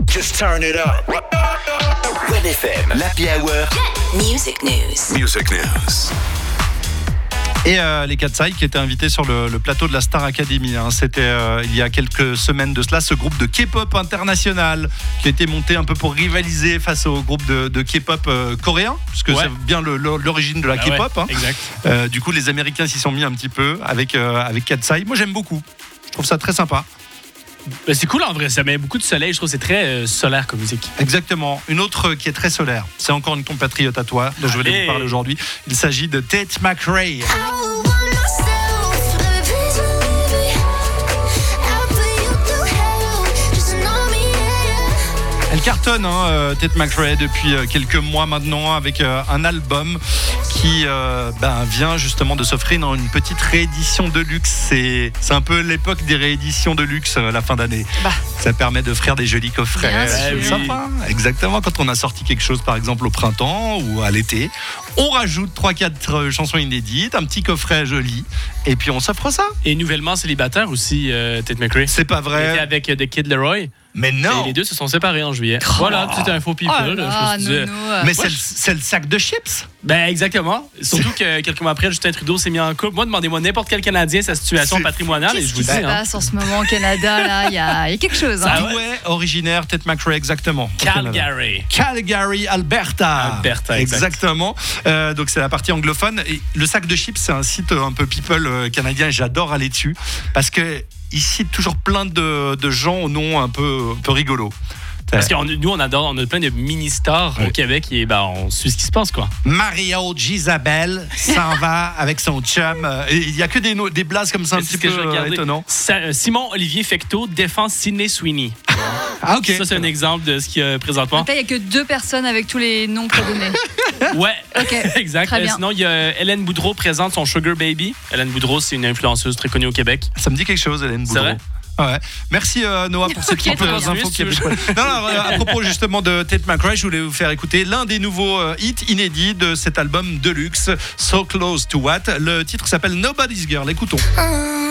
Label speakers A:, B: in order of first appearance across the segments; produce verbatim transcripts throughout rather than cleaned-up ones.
A: Just turn it up. Red F M, l'Happy Hour.
B: Music News.
A: Music News.
C: Et euh, les Katsai qui étaient invités sur le, le plateau de la Star Academy. Hein. C'était euh, il y a quelques semaines de cela, ce groupe de K-pop international qui a été monté un peu pour rivaliser face au groupe de, de K-pop euh, coréen, puisque ouais. c'est bien le, le, l'origine de la ah K-pop.
D: Ouais,
C: hein.
D: Exact.
C: Euh, du coup, les Américains s'y sont mis un petit peu avec, euh, avec Katsai. Moi, j'aime beaucoup. Je trouve ça très sympa.
D: Ben c'est cool en vrai, ça met beaucoup de soleil, je trouve que c'est très euh, solaire comme musique.
C: Exactement. Une autre qui est très solaire, c'est encore une compatriote à toi dont je voulais
D: Allez.
C: vous parler aujourd'hui. Il s'agit de Tate McRae. Elle cartonne, hein, euh, Tate McRae, depuis euh, quelques mois maintenant, avec euh, un album qui euh, ben, vient justement de s'offrir dans une petite réédition de luxe. C'est, c'est un peu l'époque des rééditions de luxe, euh, la fin d'année. Bah. Ça permet d'offrir des jolis coffrets.
D: Bien sûr.
C: Sympa. Exactement, quand on a sorti quelque chose, par exemple au printemps ou à l'été, on rajoute trois quatre chansons inédites, un petit coffret joli, et puis on s'offre ça.
D: Et nouvellement célibataire aussi, euh, Tate McRae.
C: C'est pas vrai.
D: Il était avec euh, The Kid Laroi.
C: Mais non.
D: Et les deux se sont séparés en juillet. Oh. Voilà, c'était un faux people.
E: Oh là,
D: je me suis dit,
E: non, non.
C: Mais
D: ouais,
C: c'est, le, c'est le sac de chips.
D: Ben exactement. Surtout que quelques mois après, Justin Trudeau s'est mis en couple. Moi, demandez-moi n'importe quel Canadien sa situation
C: C'est...
D: patrimoniale et je vous dis.
E: Qu'est-ce qui se
D: Hein.
E: passe en ce moment au Canada là? Il y a, il y a quelque chose. Hein.
C: D'où est originaire Tate McRae exactement?
D: Calgary.
C: Calgary, Alberta.
D: Alberta, exact.
C: Exactement. Euh, donc c'est la partie anglophone. Et le sac de chips, c'est un site un peu people euh, canadien. Et j'adore aller dessus parce que il cite toujours plein de, de gens au nom un peu, un peu rigolo.
D: Parce que nous, on adore, on a plein de mini-stars
C: ouais.
D: au Québec et ben, on suit ce qui se passe, quoi.
C: Mario Gisabelle s'en va avec son chum. Il n'y a que des, no- des blases comme ça un
D: C'est
C: petit
D: ce que
C: peu
D: je
C: euh, étonnant.
D: Sa- Simon-Olivier Fecteau défend Sidney Sweeney.
C: Ah, ok.
D: Ça, c'est un exemple de ce qu'il y a présentement.
E: Donc là, il n'y a que deux personnes avec tous les noms prédonnés.
D: Ouais,
E: Ok,
D: exact.
E: très bien.
D: Euh, sinon, il y a Hélène Boudreau présente son Sugar Baby. Hélène Boudreau, c'est une influenceuse très connue au Québec.
C: Ça me dit quelque chose, Hélène
D: C'est
C: Boudreau.
D: vrai?
C: Ouais. Merci euh, Noah pour ces
E: Ok,
C: petites
E: très
C: euh,
E: bien.
C: infos qui non, non, à propos justement de Tate McRae, je voulais vous faire écouter l'un des nouveaux euh, hits inédits de cet album Deluxe, So Close to What. Le titre s'appelle Nobody's Girl. Écoutons.
F: Uh,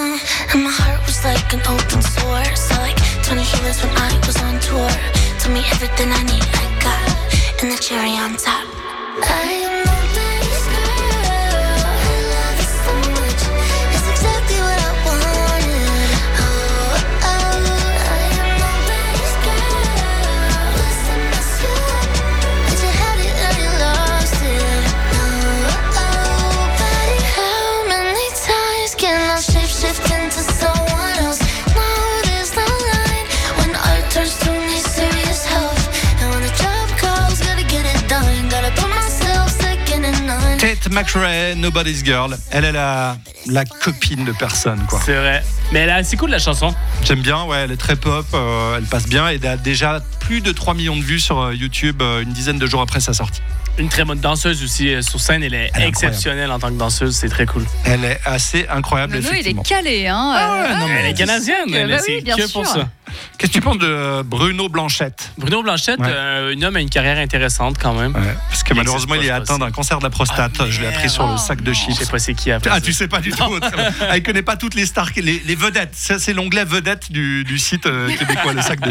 F: and my heart was like an open source. I like twenty shillings when I was on tour. Told me everything I need, I got, and the cherry on top. I am nobody's girl. I love it so much. It's exactly what I wanted. Oh, oh, I am nobody's girl. Wasn't mess you up, but you had it or you lost it. Oh, oh, but how many times can I shapeshift into someone else? No, there's no line when art turns to me serious help. And when the job calls, gotta get it done. Gotta put myself second and none.
C: Tate McRae, Nobody's Girl. Elle est la, la copine de personne, quoi.
D: C'est vrai. Mais là, c'est cool la chanson.
C: J'aime bien, ouais, elle est très pop, euh, elle passe bien et elle a déjà plus de trois millions de vues sur euh, YouTube euh, une dizaine de jours après sa sortie.
D: Une très bonne danseuse aussi euh, sur scène. Elle est
C: Elle est
D: exceptionnelle en tant que danseuse. C'est très cool.
C: Elle est assez incroyable,
E: Nono, il est
C: effectivement.
E: calé, hein.
C: Ah ouais, non, mais
D: Elle est canadienne.
E: Euh,
D: Elle
E: bah
D: c'est
E: oui, bien
D: que pour
E: sûr.
D: ça.
C: Qu'est-ce que tu penses de Bruno Blanchette?
D: Bruno Blanchette,
C: Ouais.
D: euh, un homme a une carrière intéressante quand même.
C: Ouais, parce que
D: Il
C: malheureusement, il est
D: existe pas,
C: atteint d'un cancer de la prostate.
D: Ah,
C: je l'ai appris
D: merde.
C: sur le
E: Oh,
C: sac de
E: non.
D: Je
C: chips.
D: sais pas c'est qui après.
C: Ah,
D: ça.
C: tu sais pas du tout. Elle connaît pas toutes les stars, les, les vedettes. Ça, c'est l'onglet vedette du, du site euh, québécois, le sac de